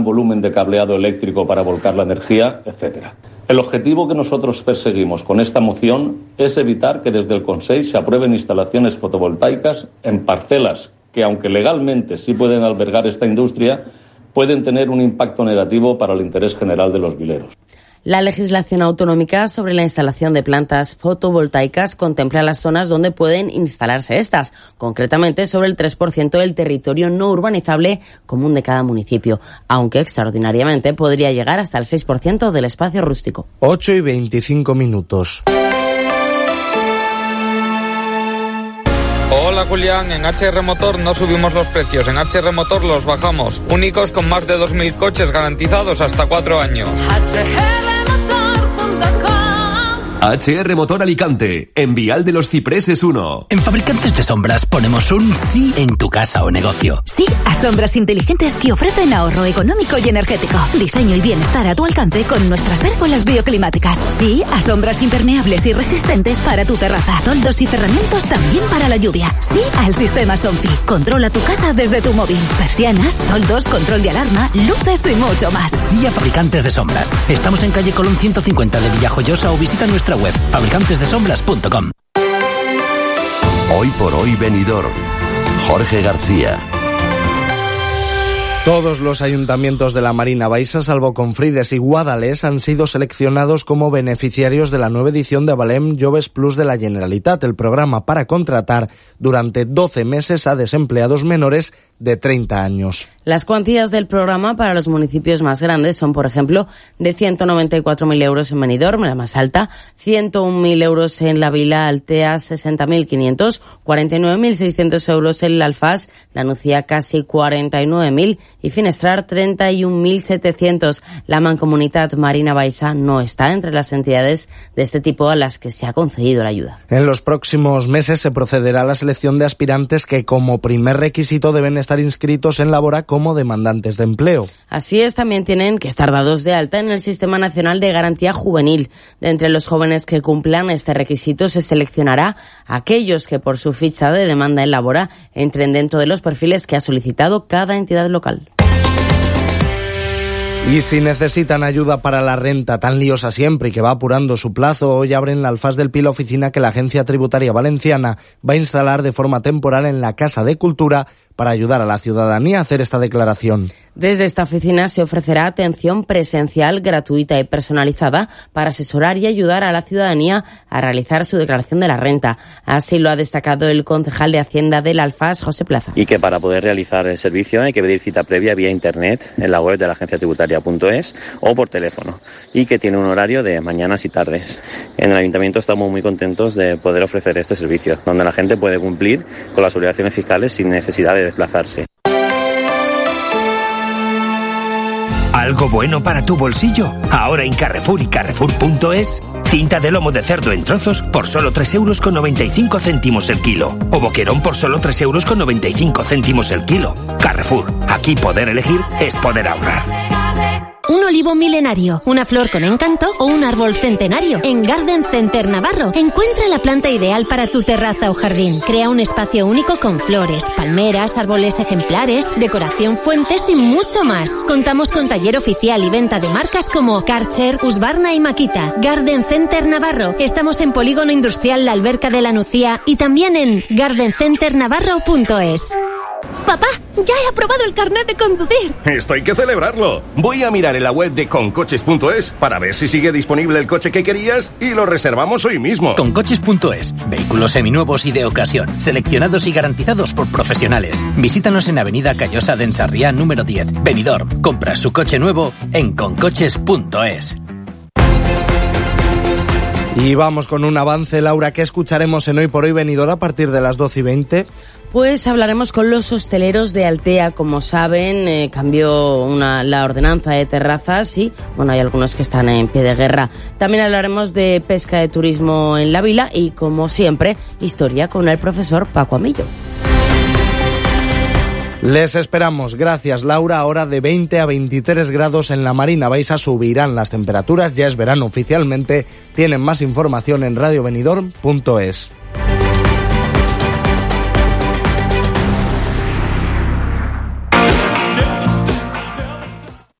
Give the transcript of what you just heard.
volumen de cableado eléctrico para volcar la energía, etc. El objetivo que nosotros perseguimos con esta moción es evitar que desde el Consell se aprueben instalaciones fotovoltaicas en parcelas que, aunque legalmente sí pueden albergar esta industria, pueden tener un impacto negativo para el interés general de los vileros. La legislación autonómica sobre la instalación de plantas fotovoltaicas contempla las zonas donde pueden instalarse estas, concretamente sobre el 3% del territorio no urbanizable común de cada municipio, aunque extraordinariamente podría llegar hasta el 6% del espacio rústico. 8:25. Hola Julián, en HR Motor no subimos los precios, en HR Motor los bajamos. Únicos con más de 2.000 coches garantizados hasta 4 años. HR Motor Alicante, en Vial de los Cipreses 1. En Fabricantes de Sombras ponemos un sí en tu casa o negocio. Sí a sombras inteligentes que ofrecen ahorro económico y energético. Diseño y bienestar a tu alcance con nuestras pérgolas bioclimáticas. Sí a sombras impermeables y resistentes para tu terraza. Toldos y cerramientos también para la lluvia. Sí al sistema Somfy. Controla tu casa desde tu móvil. Persianas, toldos, control de alarma, luces y mucho más. Sí a Fabricantes de Sombras. Estamos en calle Colón 150 de Villajoyosa o visita nuestra web fabricantesdesombras.com. Hoy por hoy Benidorm. Jorge García. Todos los ayuntamientos de la Marina Baixa, salvo Confrides y Guadalest, han sido seleccionados como beneficiarios de la nueva edición de Valem Joves Plus de la Generalitat, el programa para contratar durante 12 meses a desempleados menores de 30 años. Las cuantías del programa para los municipios más grandes son, por ejemplo, de 194.000 euros en Benidorm, la más alta, 101.000 euros en la Vila Altea, 60.500, 49.600 euros en la Alfás, la Nucía casi 49.000 y Finestrar 31.700. La Mancomunitat Marina Baixa no está entre las entidades de este tipo a las que se ha concedido la ayuda. En los próximos meses se procederá a la selección de aspirantes que como primer requisito deben estar inscritos en Labora como demandantes de empleo. Así es, también tienen que estar dados de alta en el Sistema Nacional de Garantía Juvenil. De entre los jóvenes que cumplan este requisito se seleccionará a aquellos que por su ficha de demanda en Labora entren dentro de los perfiles que ha solicitado cada entidad local. Y si necesitan ayuda para la renta tan liosa siempre y que va apurando su plazo, hoy abren la Alfás del Pi la oficina que la Agencia Tributaria Valenciana va a instalar de forma temporal en la Casa de Cultura para ayudar a la ciudadanía a hacer esta declaración. Desde esta oficina se ofrecerá atención presencial, gratuita y personalizada para asesorar y ayudar a la ciudadanía a realizar su declaración de la renta. Así lo ha destacado el concejal de Hacienda del Alfás, José Plaza. Y que para poder realizar el servicio hay que pedir cita previa vía internet en la web de la agencia tributaria.es o por teléfono, y que tiene un horario de mañanas y tardes. En el Ayuntamiento estamos muy contentos de poder ofrecer este servicio, donde la gente puede cumplir con las obligaciones fiscales sin necesidad de desplazarse. ¿Algo bueno para tu bolsillo? Ahora en Carrefour y Carrefour.es, cinta de lomo de cerdo en trozos por solo 3,95 € el kilo. O boquerón por solo 3,95 € el kilo. Carrefour, aquí poder elegir es poder ahorrar. Un olivo milenario, una flor con encanto o un árbol centenario. En Garden Center Navarro, encuentra la planta ideal para tu terraza o jardín. Crea un espacio único con flores, palmeras, árboles ejemplares, decoración, fuentes y mucho más. Contamos con taller oficial y venta de marcas como Karcher, Husqvarna y Makita. Garden Center Navarro. Estamos en Polígono Industrial La Alberca de la Nucía y también en gardencenternavarro.es. Papá, ya he aprobado el carnet de conducir. Esto hay que celebrarlo. Voy a mirar en la web de concoches.es para ver si sigue disponible el coche que querías y lo reservamos hoy mismo. Concoches.es, vehículos seminuevos y de ocasión, seleccionados y garantizados por profesionales. Visítanos en Avenida Callosa de Ensarriá número 10, Benidorm. Compra su coche nuevo en concoches.es. Y vamos con un avance, Laura, que escucharemos en Hoy por Hoy Benidorm a partir de las 12:20. Pues hablaremos con los hosteleros de Altea. Como saben, cambió la ordenanza de terrazas y, bueno, hay algunos que están en pie de guerra. También hablaremos de pesca de turismo en la vila y, como siempre, historia con el profesor Paco Amillo. Les esperamos. Gracias, Laura. Ahora de 20 a 23 grados en la Marina Baixa subirán las temperaturas. Ya es verano oficialmente. Tienen más información en radiobenidorm.es.